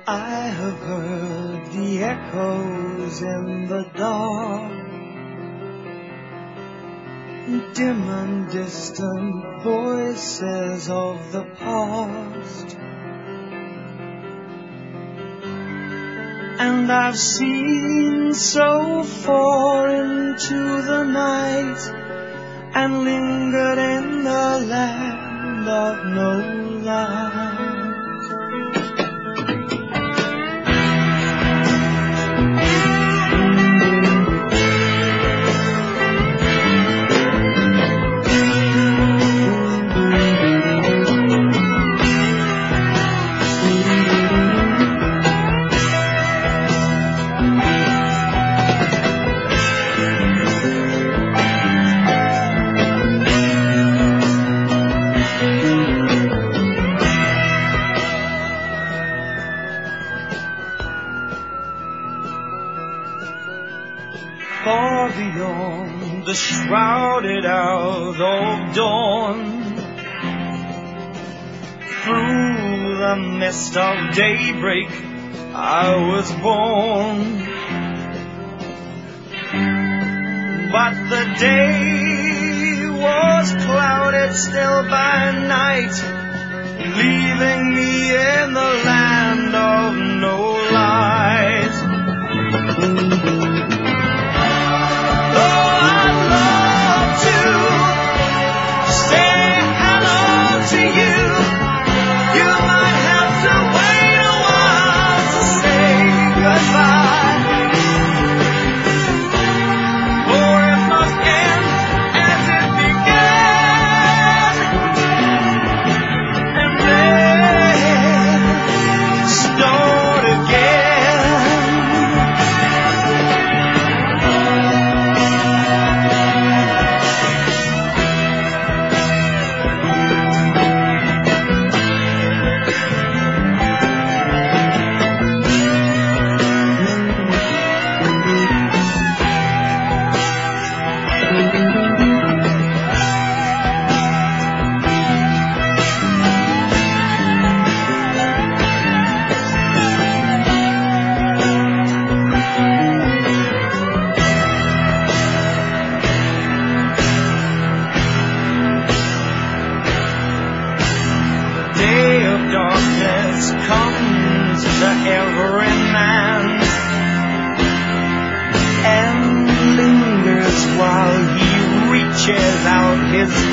I have heard the echoes in the dark, dim and distant voices of the past. And I've seen so far into the night and lingered in the land of no light. Far beyond the shrouded out of dawn, through the mist of daybreak I was born. But the day was clouded still by night, leaving me in the land of no light. Darkness comes to every man and lingers while he reaches out his